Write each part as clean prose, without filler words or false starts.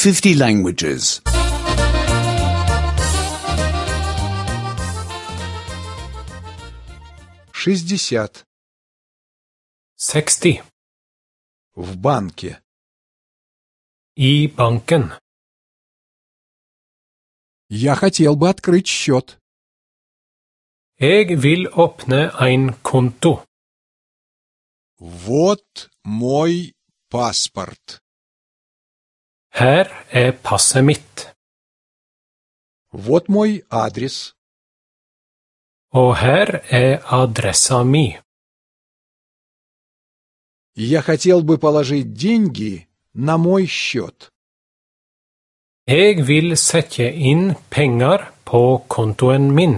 50 languages. 60. 60. В банке. I banken. Я хотел бы открыть счет. Jeg vil åpne en konto. Вот мой паспорт. Her passet mitt. Вот мой адрес. Og her adressa mi. Я хотел бы положить деньги на мой счет. Jeg vil sette inn penger på kontoen min.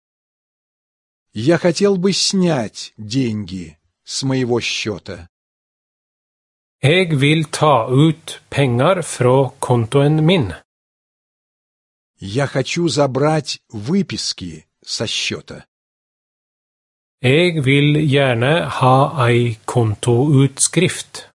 Я хотел бы снять деньги с моего счета. Jeg vil ta ut penger fra kontoen min. Я хочу забрать выписки со счета. Jeg vil gjerne ha ei kontoutskrift.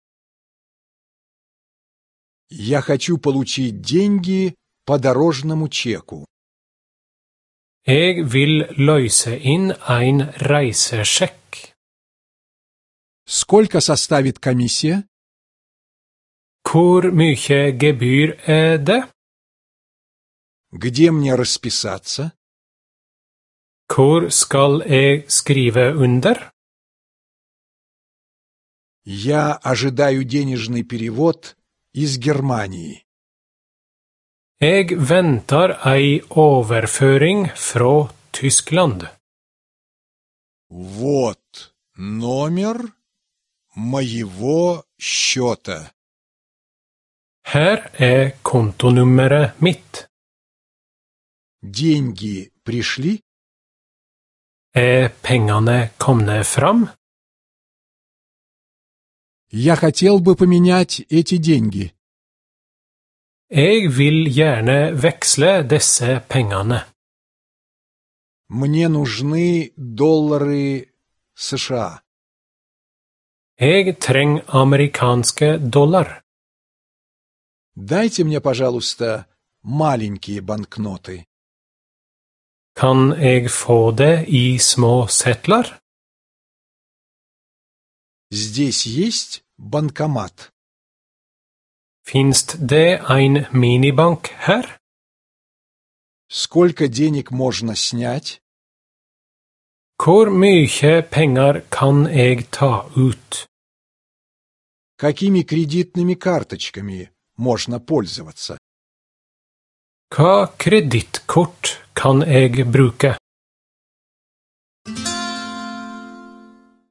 Я хочу получить деньги по дорожному чеку. Jeg vil løse inn en reisesjekk. Сколько составит комиссия? Hvor mye gebyr det? Где мне расписаться? Hvor skal jeg skrive under? Я ожидаю денежный перевод из Германии. Jeg venter ei overføring fra Tyskland. Вот номер моего счета. Her kontonummeret mitt. Деньги пришли? Pengene komne fram? Я хотел бы поменять эти деньги. Jeg vil gjerne veksle disse pengene. Мне нужны доллары США. Jeg trenger amerikanske dollar. Дайте мне, пожалуйста, маленькие банкноты. Kan jeg få det i små sedler? Здесь есть банкомат. Finns det en minibank her? Сколько денег можно снять? Hvor mye penger kan jeg ta ut? Какими кредитными карточками можно пользоваться? Hva kredittkort kan jeg bruke?